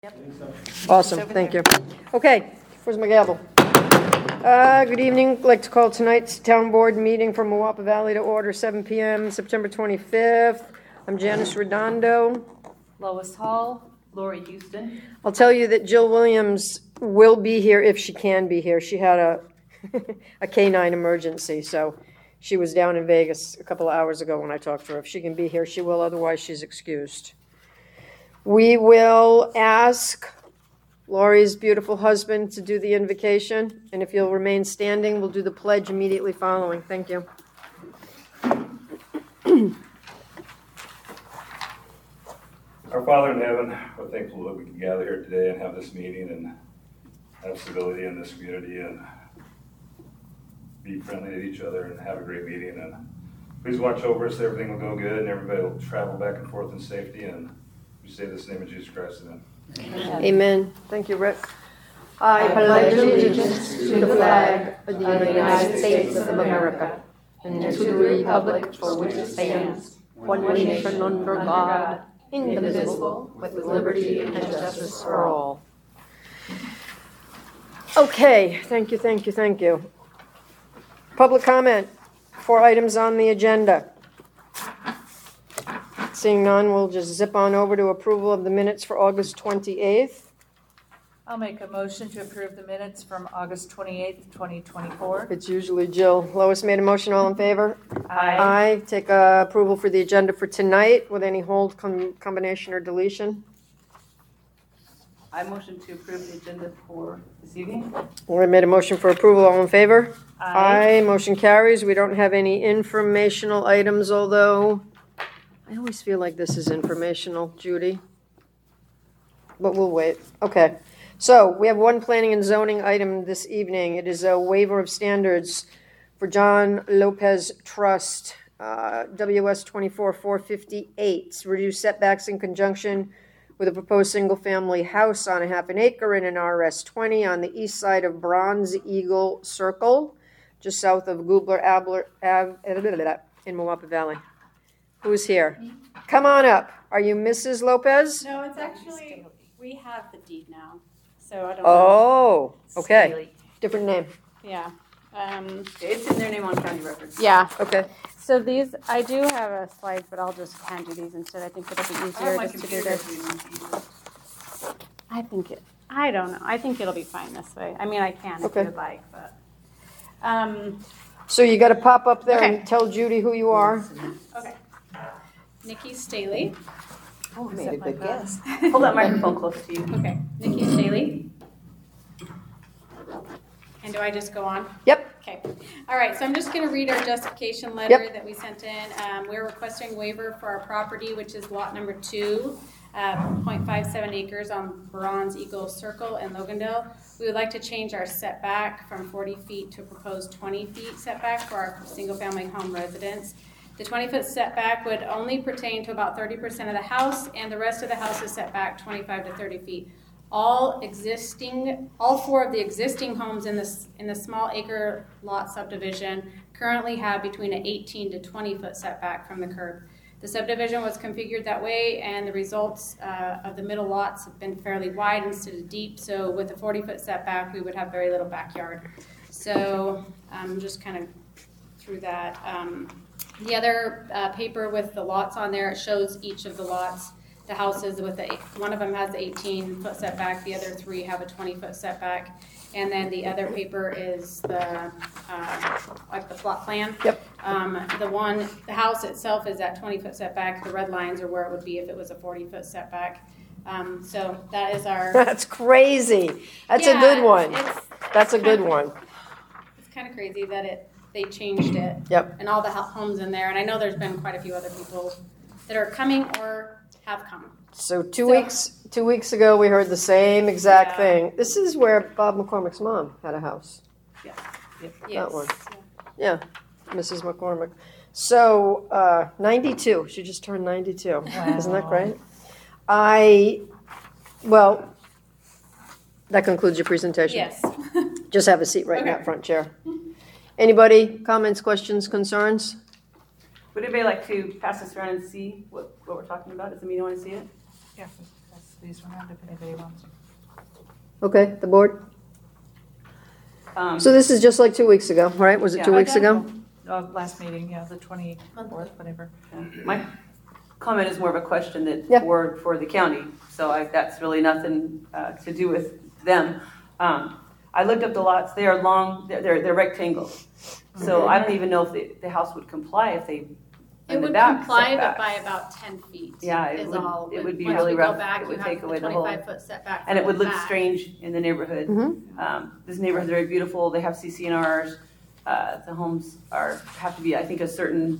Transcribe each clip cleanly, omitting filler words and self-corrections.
Yep. Awesome, thank you. Okay, where's my gavel? Good evening. I'd like to call tonight's town board meeting from Moapa Valley to order, 7 p.m., September 25th. I'm Janice Redondo. Lois Hall, Lori Houston. I'll tell you that Jill Williams will be here if she can be here. She had a canine emergency, so she was down in Vegas a couple of hours ago when I talked to her. If she can be here, she will, otherwise she's excused. We will ask Lori's beautiful husband to do the invocation, and if you'll remain standing, we'll do the pledge immediately following. Thank you. Our Father in heaven, we're thankful that we can gather here today and have this meeting and have civility in this community and be friendly to each other and have a great meeting. And please watch over us, everything will go good, and everybody will travel back and forth in safety. And we say this in the name of Jesus Christ. Amen. Amen. Thank you, Rick. I pledge allegiance to the flag of the United States of America and to the republic for which it stands, one nation under God, indivisible, with liberty and justice for all. Okay, thank you. Public comment, 4 items on the agenda. Seeing none, we'll just zip on over to approval of the minutes for August 28th. I'll make a motion to approve the minutes from August 28th, 2024. It's usually Jill. Lois made a motion, all in favor? Aye. Aye. Take approval for the agenda for tonight with any hold, combination, or deletion. I motion to approve the agenda for this evening. Lori made a motion for approval, all in favor? Aye. Motion carries. We don't have any informational items, although I always feel like this is informational, Judy. But we'll wait. Okay. So we have one planning and zoning item this evening. It is a waiver of standards for John Lopez Trust, WS 24-458, reduce setbacks in conjunction with a proposed single-family house on a half an acre in an RS 20 on the east side of Bronze Eagle Circle, just south of Goobler Ave in Moapa Valley. Who's here? Come on up. Are you Mrs. Lopez? No, it's actually, we have the deed now, so I don't know. Oh, okay. Staley. Different name. Yeah. It's in their name on county records. Yeah. Okay. So these, I do have a slide, but I'll just hand you these instead. I think it'll be easier my just to do computer this. is I don't know. I think it'll be fine this way. I mean, I can if Okay. you'd like, but. So you got to pop up there Okay. and tell Judy who you are. Okay. Nikki Staley. Oh, I made a good guess. Hold that microphone close to you. Okay. Nikki Staley. And do I just go on? Yep. Okay. All right. So I'm just going to read our justification letter Yep. that we sent in. We're requesting waiver for our property, which is lot number 2, 0.57 acres on Bronze Eagle Circle in Logandale. We would like to change our setback from 40 feet to a proposed 20 feet setback for our single-family home residence. The 20-foot setback would only pertain to about 30% of the house, and the rest of the house is set back 25 to 30 feet. All 4 of the existing homes in the small acre lot subdivision currently have between an 18 to 20 foot setback from the curb. The subdivision was configured that way, and the results of the middle lots have been fairly wide instead of deep. So with a 40-foot setback, we would have very little backyard. So just kind of through that. The other paper with the lots on there, it shows each of the lots. The houses with one of them has the 18-foot setback, the other 3 have a 20-foot setback, and then the other paper is the like the plot plan. Yep. The house itself is at 20-foot setback. The red lines are where it would be if it was a 40-foot setback. So that is our. That's crazy. That's a good one. That's a good one. It's kind of crazy that they changed it. Yep. And all the homes in there, and I know there's been quite a few other people that are coming or have come. So 2 weeks ago, we heard the same exact Yeah. thing. This is where Bob McCormick's mom had a house. Yes. That one. Yeah, Mrs. McCormick. So 92. She just turned 92. Wow. Isn't that great? That concludes your presentation. Yes. Just have a seat right in Okay. that front chair. Anybody, comments, questions, concerns? Would anybody like to pass this around and see what we're talking about? Does the meeting want to see it? Yeah. these around if anybody wants. Okay, the board? Um, So this is just like 2 weeks ago, right? Was it Yeah. 2 weeks ago? Last meeting, yeah, the 24th, whatever. My comment is more of a question that Yeah. for the county, so that's really nothing to do with them. I looked up the lots, they are long, they're rectangles. So I don't even know if the house would comply if they, It in the would back comply, setback. but by about 10 feet. Yeah, it is would- all. it would be Once really we go rough. back, It would you take have the away the whole- 25-foot setback. And it from would the look back. strange in the neighborhood. This neighborhood is very beautiful, they have CCNRs. The homes have to be, I think, a certain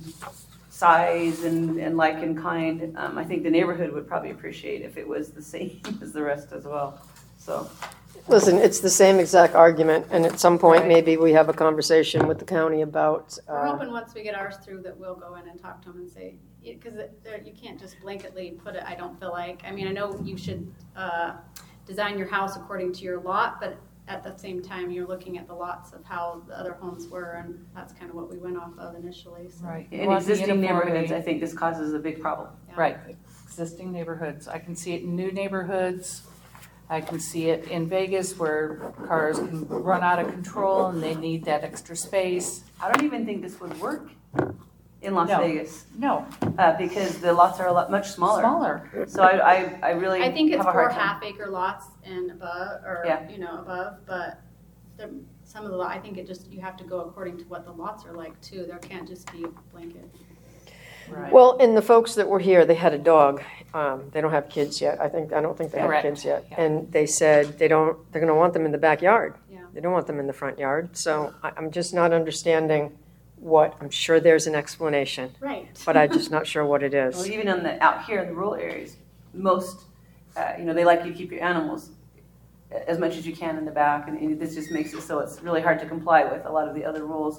size and like in kind. I think the neighborhood would probably appreciate if it was the same as the rest as well, so. Listen, it's the same exact argument, and at some point, Right. maybe we have a conversation with the county about, We're hoping once we get ours through that we'll go in and talk to them and say, because you can't just blanketly put it, I don't feel like. I mean, I know you should design your house according to your lot, but at the same time, you're looking at the lots of how the other homes were, and that's kind of what we went off of initially, so. Right. In Well, the existing neighborhoods, uniformity- I think this causes a big problem. Yeah. Right, existing neighborhoods. I can see it in new neighborhoods. I can see it in Vegas where cars can run out of control and they need that extra space. I don't even think this would work in Las No. Vegas, No, because the lots are much smaller. smaller. So I really I think it's have a 4 hard time. half-acre lots and above, or, Yeah. above, but some of the, I think you have to go according to what the lots are like too. There can't just be a blanket. Right. well, and the folks that were here, they had a dog. They don't have kids yet. I don't think they have Correct. kids yet. Yeah. And they said they're gonna want them in the backyard. Yeah. They don't want them in the front yard. So I'm just not understanding I'm sure there's an explanation, Right. but I'm just not sure what it Well, is. even out here in the rural areas, most, they like you to keep your animals as much as you can in the back, and this just makes it so it's really hard to comply with a lot of the other rules.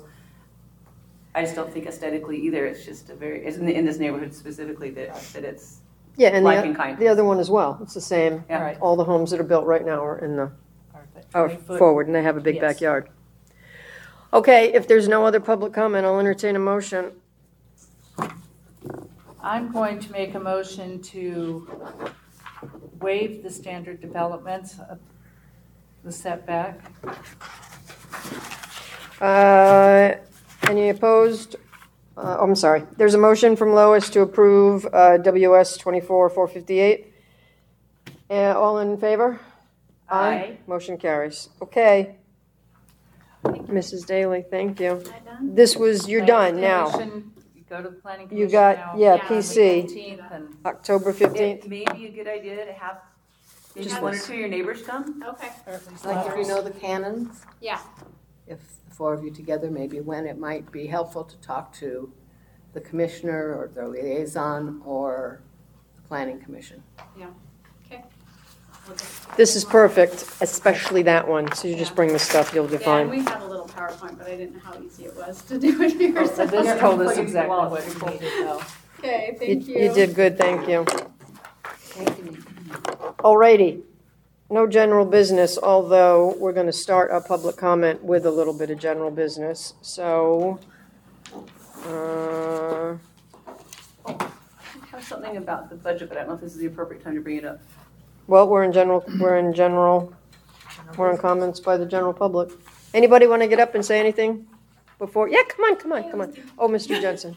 I just don't think aesthetically either. It's just it's in this neighborhood specifically that it's Yeah, and like in kind. the other one as well. It's the same. Yeah. Right. All the homes that are built right now are in the Are are 20-foot. forward, and they have a big Yes. backyard. Okay, if there's no other public comment, I'll entertain a motion. I'm going to make a motion to waive the standard developments of the setback. Any opposed? I'm sorry. There's a motion from Lois to approve WS 24-458. All in favor? Aye. Motion carries. Okay. Mrs. Daly, thank you. Is that done? This was, you're done now. Commission, you go to the planning commission You got, now. yeah, Yeah, PC, 15th and October 15th. It may be a good idea to have maybe Just one or this. two of your neighbors come. Okay, or at least Like if you ours. know the canons, yeah, if the 4 of you together, maybe when it might be helpful to talk to the commissioner or the liaison or the planning commission. okay. We'll just- This is perfect, especially that one. So you just Yeah. bring the stuff, you'll be Yeah, and fine. we have a little PowerPoint, but I didn't know how easy it was to do it here. So this Yeah, told us please, exactly well, what we needed though. Okay, thank you. You did good, thank you. Alrighty, no general business, although we're gonna start our public comment with a little bit of general business, so. I have something about the budget, but I don't know if this is the appropriate time to bring it up. Well, we're in comments by the general public. Anybody wanna get up and say anything before? Yeah, come on. Oh, Mr. Jensen.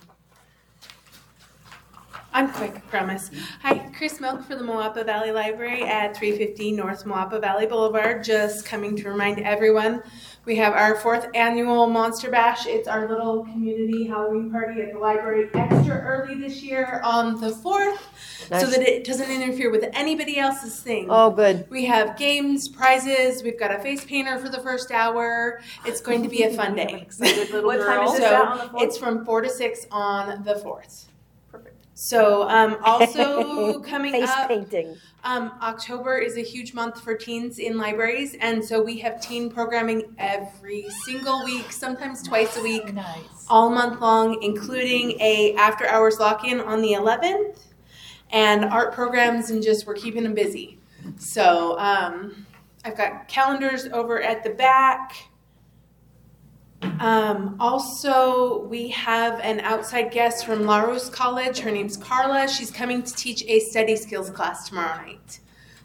I'm quick, I promise. Hi, Chris Milk for the Moapa Valley Library at 350 North Moapa Valley Boulevard. Just coming to remind everyone, we have our 4th annual Monster Bash. It's our little community Halloween party at the library extra early this year on the 4th, so Nice. that it doesn't interfere with anybody else's thing. Oh, good. We have games, prizes, we've got a face painter for the first hour. It's going to be a fun day. Excited little What time girl. is this out on the 4th? It's from 4 to 6 on the 4th. Perfect. So also coming Face up, painting. October is a huge month for teens in libraries, and so we have teen programming every single week, sometimes twice a week, Nice. all month long, including a after hours lock-in on the 11th, and art programs, and just we're keeping them busy. So I've got calendars over at the back. Also, we have an outside guest from La Rose College. Her name's Carla. She's coming to teach a study skills class tomorrow night.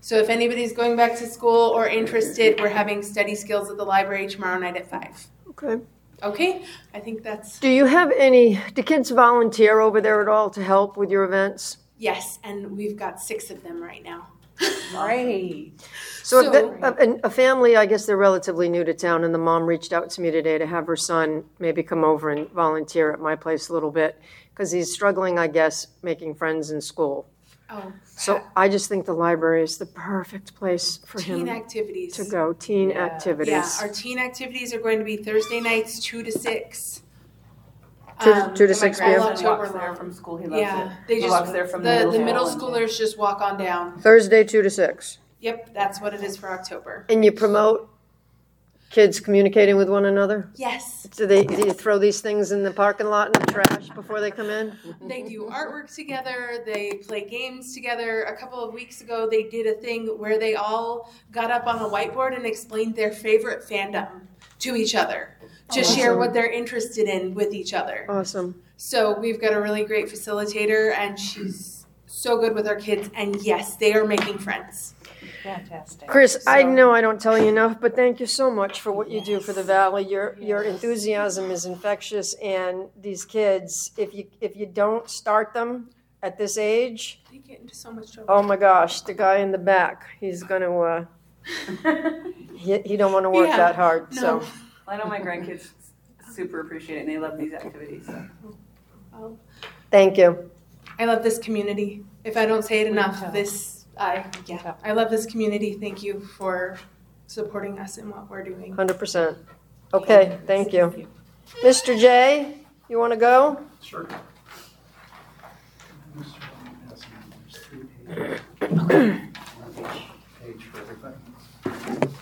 So if anybody's going back to school or interested, we're having study skills at the library tomorrow night at 5. Okay. Okay, I think that's, Do kids volunteer over there at all to help with your events? yes, and we've got 6 of them right now. Great. So, So- a family, I guess they're relatively new to town, and the mom reached out to me today to have her son maybe come over and volunteer at my place a little bit, because he's struggling, I guess, making friends in school. Oh, So I just think the library is the perfect place for teen him activities. to go. Teen Yeah. activities. Yeah, our teen activities are going to be Thursday nights, 2 to 6. Two to My 6 all p.m. grandson October walks there long. from school. He loves Yeah, it. they He just, walks there from the school middle and- schoolers just walk on down. Thursday, 2 to 6. Yep, that's what it is for October. And you promote kids communicating with one another? Yes, Do you throw these things in the parking lot in the trash before they come in? they do artwork together, they play games together. A couple of weeks ago, they did a thing where they all got up on a whiteboard and explained their favorite fandom to each other to share Awesome. what they're interested in with each other. Awesome. So we've got a really great facilitator, and she's so good with our kids. And yes, they are making friends. Fantastic. Chris, I So- know I don't tell you enough, but thank you so much for what you do for the Valley. Your enthusiasm is infectious, and these kids, if you don't start them at this age, They get into so much trouble. oh my gosh, the guy in the back, he's gonna he don't want to work Yeah, that hard. no. So I know my grandkids super appreciate it, and they love these activities. So. Well, thank you. I love this community. If I don't say it enough, too. I love this community. Thank you for supporting us in what we're doing. 100%. Okay, thank you. Mr. J, you want to go? Sure. Page for everybody.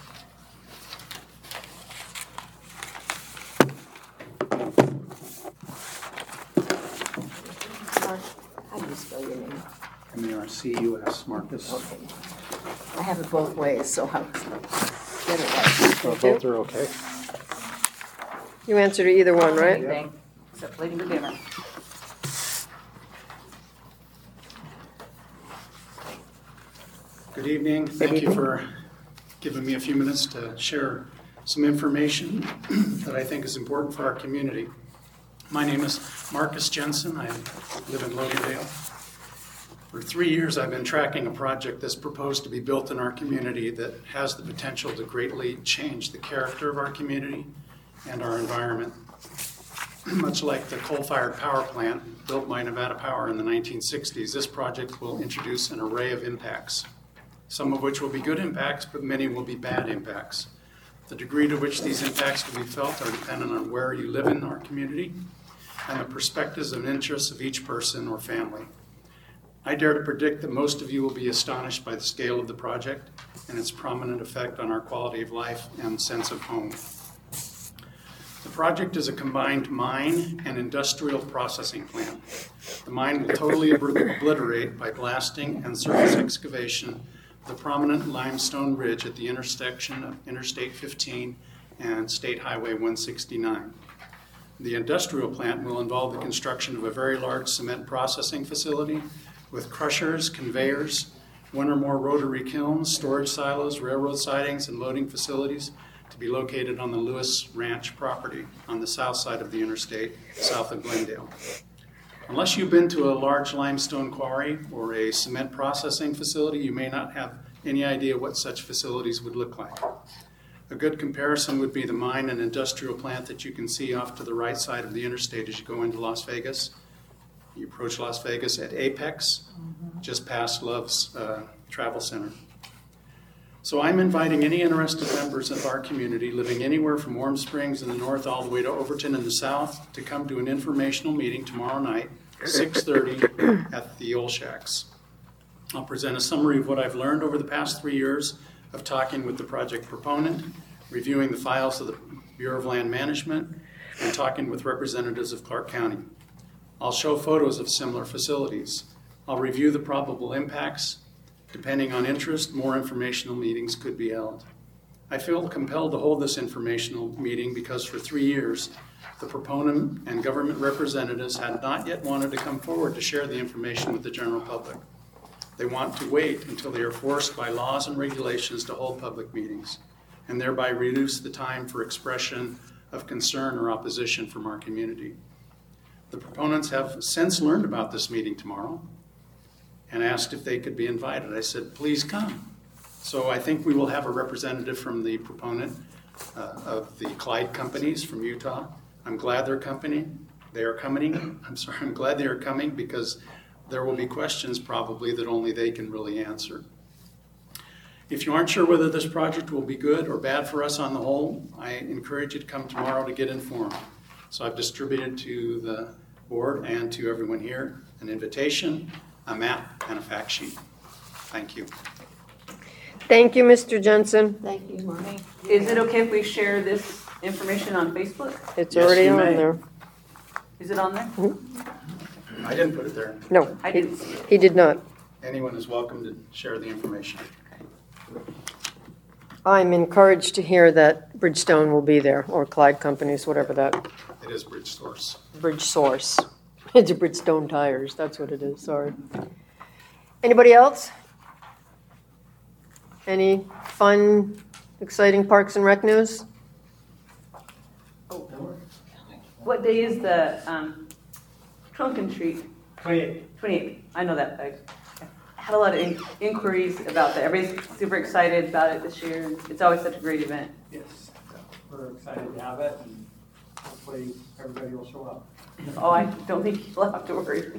How do you spell your name? M-A-R-C-U-S, Marcus. I have it both ways, so I'll get it right. So both are okay. You answered either one, right? Anything except Lady Redeemer. Good evening. Thank you for giving me a few minutes to share some information that I think is important for our community. My name is Marcus Jensen. I live in Logandale. For 3 years, I've been tracking a project that's proposed to be built in our community that has the potential to greatly change the character of our community and our environment. Much like the coal-fired power plant built by Nevada Power in the 1960s, this project will introduce an array of impacts, some of which will be good impacts, but many will be bad impacts. The degree to which these impacts will be felt are dependent on where you live in our community and the perspectives and interests of each person or family. I dare to predict that most of you will be astonished by the scale of the project and its prominent effect on our quality of life and sense of home. The project is a combined mine and industrial processing plant. The mine will totally obliterate by blasting and surface excavation the prominent limestone ridge at the intersection of Interstate 15 and State Highway 169. The industrial plant will involve the construction of a very large cement processing facility with crushers, conveyors, one or more rotary kilns, storage silos, railroad sidings, and loading facilities to be located on the Lewis Ranch property on the south side of the interstate, south of Glendale. Unless you've been to a large limestone quarry or a cement processing facility, you may not have any idea what such facilities would look like. A good comparison would be the mine and industrial plant that you can see off to the right side of the interstate as you go into Las Vegas. You approach Las Vegas at Apex, just past Love's Travel Center. So I'm inviting any interested members of our community living anywhere from Warm Springs in the north all the way to Overton in the south to come to an informational meeting tomorrow night, 6:30 at the Old Shacks. I'll present a summary of what I've learned over the past 3 years of talking with the project proponent, reviewing the files of the Bureau of Land Management, and talking with representatives of Clark County. I'll show photos of similar facilities. I'll review the probable impacts. Depending on interest, more informational meetings could be held. I feel compelled to hold this informational meeting because for 3 years, the proponent and government representatives had not yet wanted to come forward to share the information with the general public. They want to wait until they are forced by laws and regulations to hold public meetings, and thereby reduce the time for expression of concern or opposition from our community. The proponents have since learned about this meeting tomorrow and asked if they could be invited. I said, please come. So I think we will have a representative from the proponent of the Clyde companies from Utah. I'm glad they're coming. I'm glad they are coming because there will be questions probably that only they can really answer. If you aren't sure whether this project will be good or bad for us on the whole, I encourage you to come tomorrow to get informed. So I've distributed to the board and to everyone here an invitation, a map, and a fact sheet. Thank you. Thank you, Mr. Jensen. Thank you, Mark. Is it okay if we share this information on Facebook? It's Yes, already you on may. there. Is it on there? I didn't put it there. No, I didn't see it. he did not. Anyone is welcome to share the information. I'm encouraged to hear that Bridgestone will be there, or Clyde Companies, whatever that, It is Bridge Source. Bridge Source. It's Bridgestone Tires, that's what it is, sorry. Anybody else? Any fun, exciting Parks and Rec news? What day is the trunk and treat? 28. 28th. I know that. I had a lot of inquiries about that. Everybody's super excited about it this year. It's always such a great event. Yes. We're excited to have it, and hopefully everybody will show up. Oh, I don't think you'll have to worry.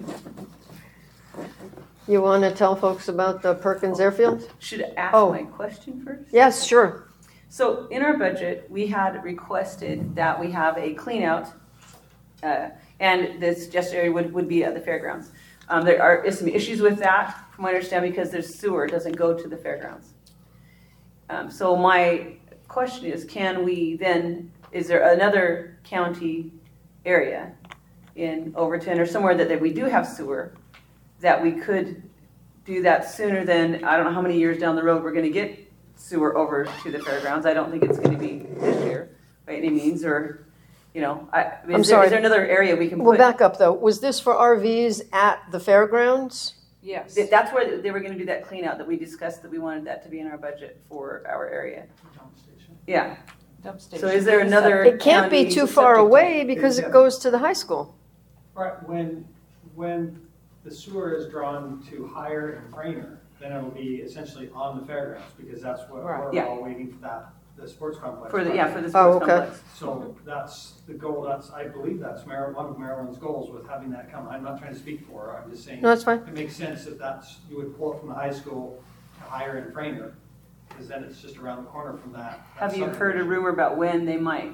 You want to tell folks about the Perkins Airfield? Should I ask Oh. my question first? Yes, sure. So in our budget, we had requested that we have a clean out, and this just area would be at the fairgrounds. There is some issues with that, from what I understand, because there's sewer, it doesn't go to the fairgrounds. So my question is, can we then, is there another county area in Overton or somewhere that we do have sewer, that we could do that sooner than, I don't know how many years down the road we're gonna get sewer over to the fairgrounds. I don't think it's gonna be this year by any means, or, you know, I'm sorry. Is there another area we can We'll put? back up, though. Was this for RVs at the fairgrounds? Yes. That's where they were gonna do that clean out that we discussed, that we wanted that to be in our budget for our area. Yeah, Dump so station. is there another? It can't be county too far septic away tank? because it goes to the high school. Right, when the sewer is drawn to Higher and Frainer, then it'll be essentially on the fairgrounds, because that's what Right. we're Yeah. all waiting for the sports complex. For the project. sports Oh, okay. complex. So that's the goal, I believe that's one of Maryland's goals with having that come. I'm not trying to speak for her, I'm just saying. No, that's fine. It makes sense that you would pull it from the high school to Higher and Frainer, because then it's just around the corner from that. Have you heard a subdivision. rumor about when they might?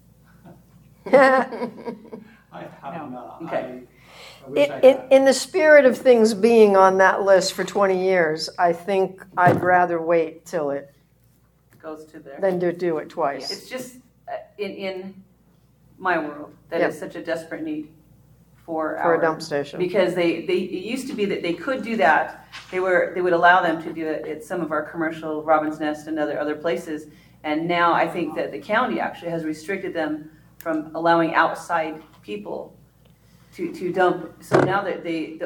I have not. Okay. I wish I had. In the spirit of things being on that list for 20 years, I think I'd rather wait till it Goes to there. than to do it twice. It's just in my world that Yep. is such a desperate need for For a dump station. Because it used to be that they could do that. They would allow them to do it at some of our commercial Robin's Nest and other places. And now I think that the county actually has restricted them from allowing outside people to dump. So now that they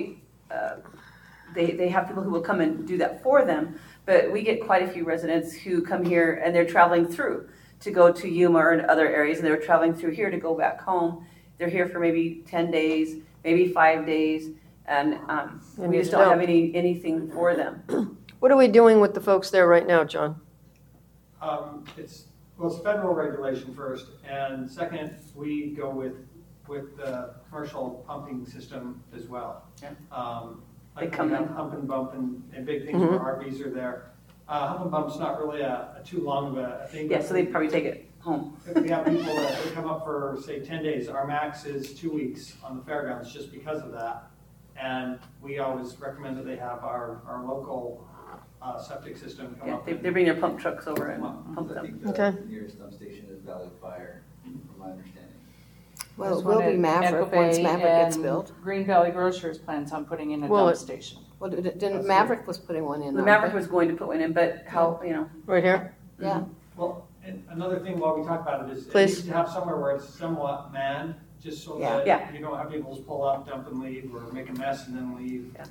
have people who will come and do that for them. But we get quite a few residents who come here and they're traveling through to go to Yuma or in other areas, and they're traveling through here to go back home. They're here for maybe 10 days, maybe 5 days, and we just don't have anything for them. What are we doing with the folks there right now, John? It's federal regulation first, and second, we go with the commercial pumping system as well. Yeah. Like They come we have in. Hump and Bump and big things where RVs are there. Hump and Bump's not really a too long of a thing. Yeah, so they'd probably take it home. If we have people that come up for, say, 10 days, our max is 2 weeks on the fairgrounds just because of that. And we always recommend that they have our local septic system come Yeah, up. they bring their pump trucks over and pump I them. think Okay. the nearest dump station is Valley Fire, from my understanding. Well, There's it will one be at Maverick Echo once Bay, Maverick gets and built. Green Valley Grocers plans on putting in a Well, dump it- station. Well, didn't Maverick was putting one in? The aren't Maverick they? was going to put one in, but how, Right here? Yeah. Well, and another thing while we talk about it is, it Please. needs to have somewhere where it's somewhat manned, just so Yeah. that Yeah. you don't have people just pull up, dump and leave, or make a mess and then leave. Yeah.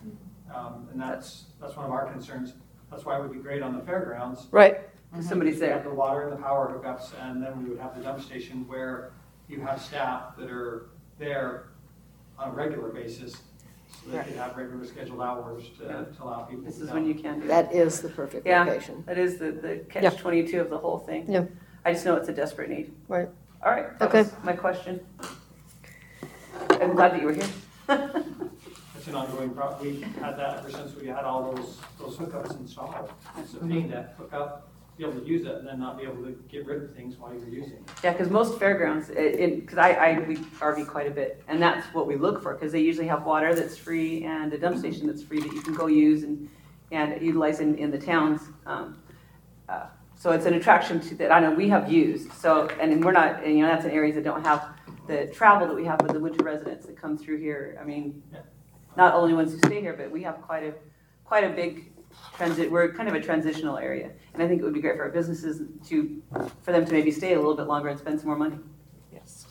And that's one of our concerns. That's why it would be great on the fairgrounds. Right. Somebody's We there. have the water and the power hookups, and then we would have the dump station where you have staff that are there on a regular basis, so they could have regular scheduled hours to allow people This to is dump. when you can do it. That is the perfect Yeah. location. That is the Yeah. catch-22 of the whole thing. Yeah. I just know it's a desperate need. Right. All right, that Okay. was my question. I'm glad that you were here. It's an ongoing problem. We've had that ever since we had all those hookups installed. It's a pain to hook up, be able to use it, and then not be able to get rid of things while you're using it. Yeah, because most fairgrounds, because we RV quite a bit, and that's what we look for, because they usually have water that's free and a dump station that's free that you can go use and utilize in the towns. So it's an attraction that I know we have used. So, and we're not, and, that's in areas that don't have the travel that we have with the winter residents that come through here. I mean, not only ones who stay here, but we have quite a big transit. We're kind of a transitional area, and I think it would be great for our businesses for them to maybe stay a little bit longer and spend some more money. Yes.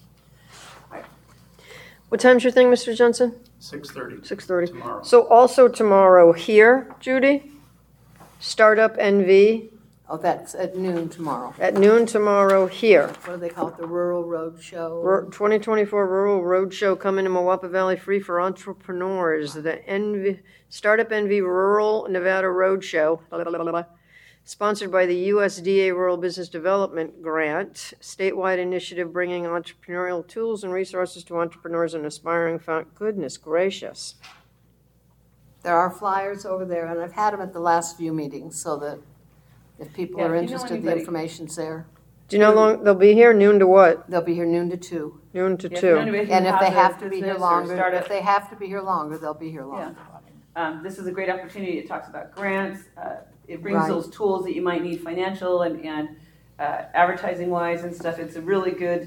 What time's your thing, Mr. Jensen? 6:30 6:30. tomorrow. So also tomorrow here, Judy, Startup NV Oh, that's at noon tomorrow. at noon tomorrow here. What do they call it, the Rural Road Show? 2024 Rural Roadshow coming to Moapa Valley free for entrepreneurs. The Startup NV Rural Nevada Roadshow, sponsored by the USDA Rural Business Development Grant, statewide initiative bringing entrepreneurial tools and resources to entrepreneurs and aspiring goodness gracious. There are flyers over there, and I've had them at the last few meetings, so that if people Yeah, are if you know interested, the anybody- information's there. Do you know how long they'll be here? Noon to what? They'll be here noon to 2. Noon to Yeah, if you know 2. anybody who And if has they a have to be here business or longer, startup, if they have to be here longer, they'll be here longer. This is a great opportunity. It talks about grants. It brings Right. those tools that you might need financial and advertising wise and stuff. It's a really good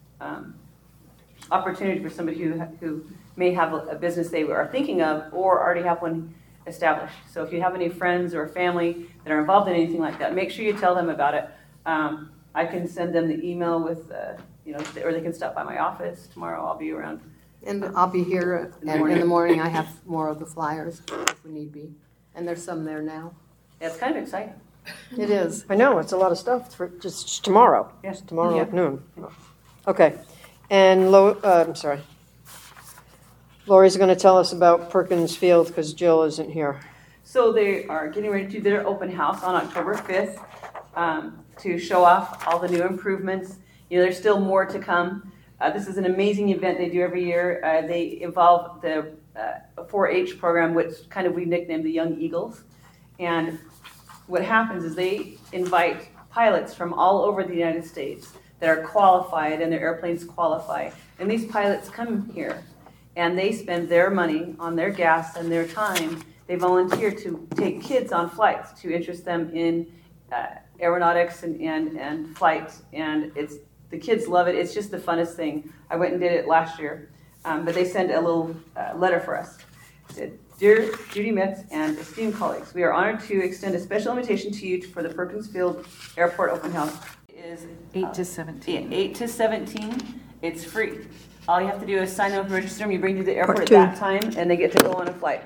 opportunity for somebody who may have a business they are thinking of or already have one established. So if you have any friends or family that are involved in anything like that, make sure you tell them about it. I can send them the email with, or they can stop by my office tomorrow. I'll be around. And I'll be here, In the and in morning. the morning I have more of the flyers if we need be. And there's some there now. Yeah, it's kind of exciting. It is. I know, it's a lot of stuff for just tomorrow. Yes. Tomorrow Yeah. at noon. Okay. And I'm sorry. Lori's going to tell us about Perkins Field because Jill isn't here. So they are getting ready to do their open house on October 5th to show off all the new improvements. There's still more to come. This is an amazing event they do every year. They involve the 4-H program, which kind of we nicknamed the Young Eagles. And what happens is they invite pilots from all over the United States that are qualified and their airplanes qualify. And these pilots come here and they spend their money on their gas and their time. They volunteer to take kids on flights to interest them in aeronautics and flights. And the kids love it. It's just the funnest thing. I went and did it last year. But they sent a little letter for us. It said, "Dear Judy Metz and esteemed colleagues, we are honored to extend a special invitation to you for the Perkins Field Airport Open House. It is 8 to 17. 8 to 17. It's free. All you have to do is sign up and register them. You bring you to the airport Part at two. that time, and they get to go on a flight.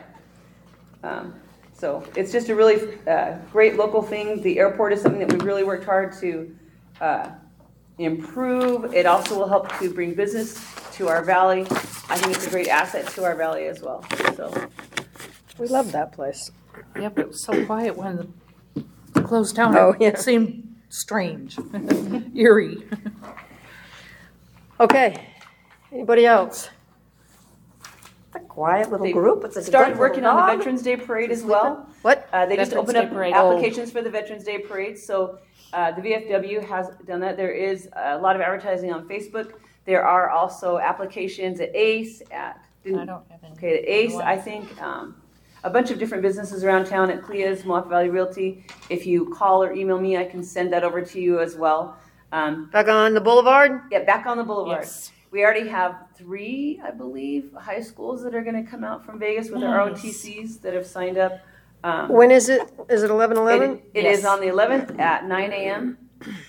So it's just a really great local thing. The airport is something that we've really worked hard to improve. It also will help to bring business to our valley. I think it's a great asset to our valley as well. So We love that place. Yeah, but it was so quiet when it closed down. Oh, yeah. It seemed strange, eerie. Okay. Anybody else? It's a quiet little they group. It's a started good working little on the dog. Veterans Day Parade as well. What? They just Veterans opened Day up Parade. applications for the Veterans Day Parade. So the VFW has done that. There is a lot of advertising on Facebook. There are also applications at ACE, I don't have any. at ACE, I think, a bunch of different businesses around town at Clea's, Moapa Valley Realty. If you call or email me, I can send that over to you as well. Back on the boulevard? Yeah, back on the boulevard. Yes. We already have 3, I believe, high schools that are going to come out from Vegas with their Nice. ROTCs that have signed up. When is it? Is it 11/11? It Yes. is on the 11th at 9 a.m.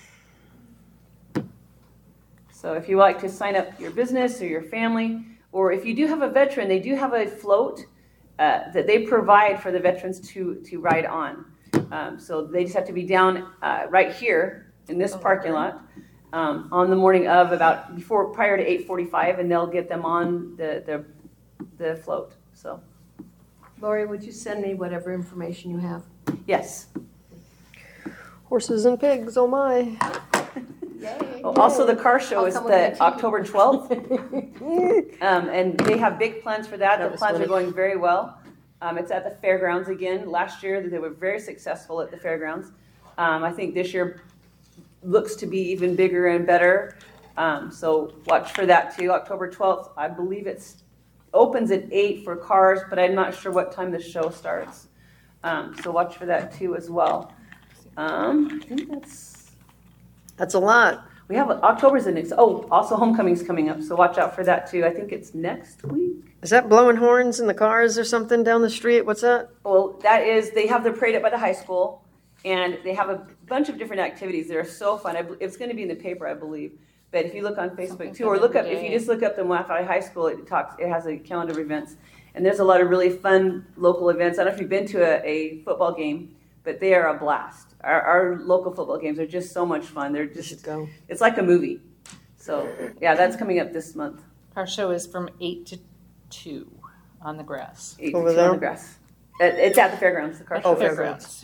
So if you like to sign up your business or your family, or if you do have a veteran, they do have a float that they provide for the veterans to ride on. So they just have to be down right here in this parking lot on the morning of prior to 8:45, and they'll get them on the float. So Lori, would you send me whatever information you have? yes. Horses and pigs, oh my. Oh, also, the car show I'll is come with my the team. October 12th, and they have big plans for that. That The was plans are funny. going very well. It's at the fairgrounds again. Last year, they were very successful at the fairgrounds. I think this year looks to be even bigger and better. So watch for that too. October 12th, I believe it opens at 8 for cars, but I'm not sure what time the show starts. So watch for that too as well. I think That's a lot. we have October's the next. Oh, also homecoming's coming up, so watch out for that too. I think it's next week. Is that blowing horns in the cars or something down the street? What's that? Well, that is, they have the parade up by the high school, and they have a bunch of different activities that are so fun. It's going to be in the paper, I believe. But if you look on Facebook Something too, for or look up, every if you day. just look up the Moab Valley High School, it has a calendar of events, and there's a lot of really fun local events. I don't know if you've been to a football game, but they are a blast. Our local football games are just so much fun. They're just, Go. it's like a movie. So yeah, that's coming up this month. Our show is from 8 to 2 on the grass. Over On there? the grass. It's at the fairgrounds. The car show. Oh, fairgrounds.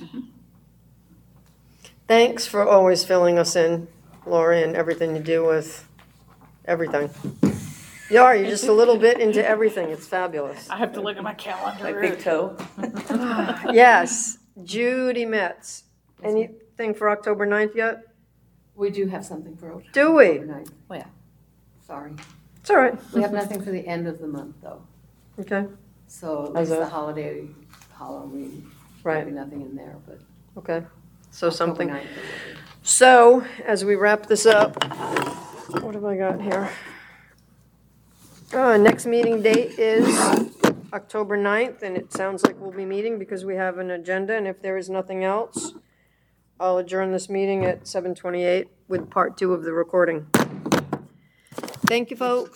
Thanks for always filling us in, Lori, and everything you do with everything. You are, you're just a little bit into everything. It's fabulous. I have to look at my calendar. Like big toe. Yes, Judy Metz. Anything for October 9th yet? We do have something for October Do we? 9th. Well, yeah. Sorry. It's all right. We have nothing for the end of the month, though. Okay, So How's it's the that? holiday, Halloween. right, Maybe nothing in there, but. okay. So something. October 9th. So, as we wrap this up, what have I got here? Next meeting date is October 9th, and it sounds like we'll be meeting because we have an agenda, and if there is nothing else, I'll adjourn this meeting at 7:28 with part 2 of the recording. Thank you, folks.